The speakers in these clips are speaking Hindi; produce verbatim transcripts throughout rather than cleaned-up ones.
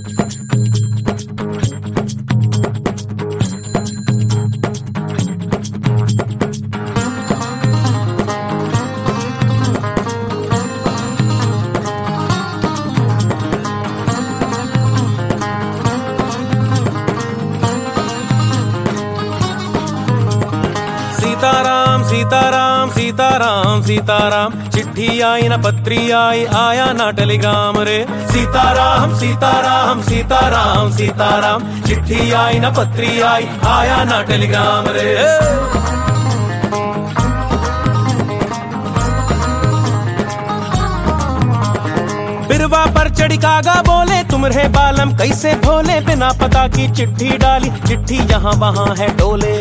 सीताराम सीताराम सीताराम सीताराम, चिट्ठी आई न पत्री आई, आया ना टेलीग्राम रे। सीताराम सीताराम सीताराम सीताराम, चिट्ठी आई न पत्री आई, आया ना टेलीग्राम रे। बिरवा पर चढ़ी कागा बोले, तुम रहे बालम कैसे भोले, बिना पता की चिट्ठी डाली, चिट्ठी यहाँ वहाँ है डोले।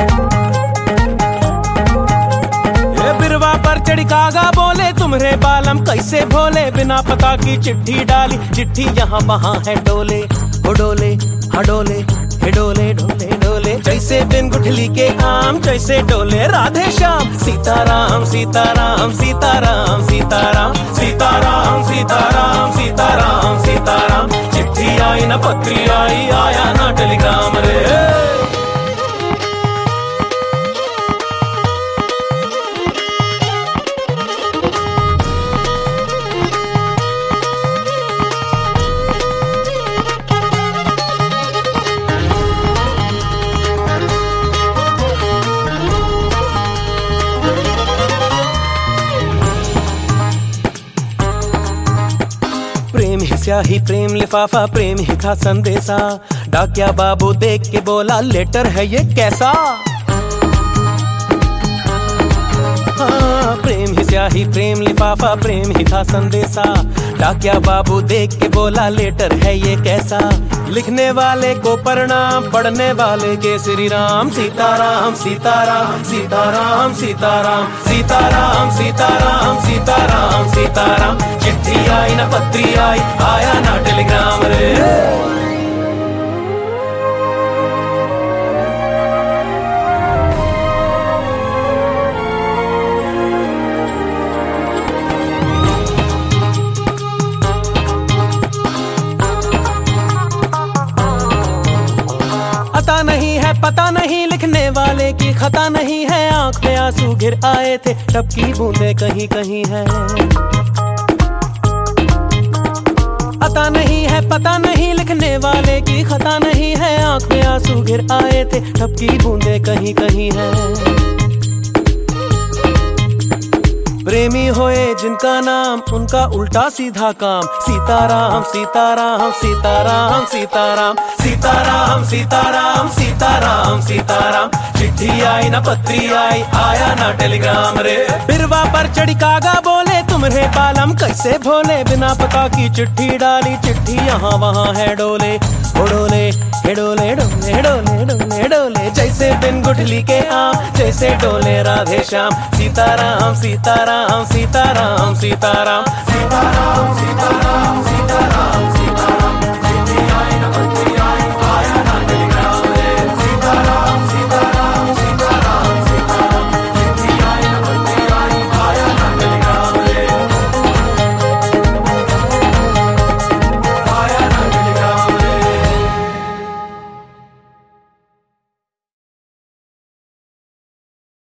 बिरवा पर चढ़ी कागा बोले, तुम रे बालम कैसे भोले, बिना पता की चिट्ठी डाली, चिट्ठी यहाँ वहाँ है डोले। ओ डोले हा डोले, हे डोले डोले डोले, जैसे बिन गुठली के आम, जैसे डोले राधे श्याम। सीताराम सीताराम सीताराम सीताराम, सीताराम सीताराम सीताराम सीताराम, चिट्ठी आई न पत्री आई, आया ना टेलीग्राम रे। प्रेम ही स्याही प्रेम लिफाफा, प्रेम ही था संदेशा, डाकिया बाबू देख के बोला, लेटर है ये कैसा। हाँ, प्रेम ही स्याही प्रेम लिफाफा, प्रेम ही था संदेशा, डाकिया बाबू देख के बोला, लेटर है ये कैसा। लिखने वाले को प्रणाम, पढ़ने वाले के श्री राम। सीताराम सीताराम सीताराम सीताराम, सीताराम सीताराम सीताराम सीताराम, चिट्ठी आई न पत्री आई, आया ना टेलीग्राम रे। पता नहीं है पता नहीं, लिखने वाले की खता नहीं है, आंख में आंसू गिर आए थे, टपकी बूंदे कहीं कहीं है। पता नहीं है पता नहीं, लिखने वाले की खता नहीं है, आंख में आंसू गिर आए थे, टपकी बूंदे कहीं कहीं है। प्रेमी होए जिनका नाम, उनका उल्टा सीधा काम। सीताराम सीताराम सीताराम सीताराम, सीताराम सीताराम सीताराम सीताराम, चिट्ठी आई न पत्री आई, आया ना टेलीग्राम रे। बिरवा पर चढ़ी कागा बोले, तुम रे बालम कैसे भोले, बिना पता की चिट्ठी डाली, चिट्ठी यहाँ वहाँ है डोले। ओ डोले हे डोले डोले डोले डोले डोले, जैसे बिन गुठली के आम, जैसे डोले राधे श्याम। सीताराम सीताराम सीताराम सीताराम, सीताराम सीताराम सीताराम।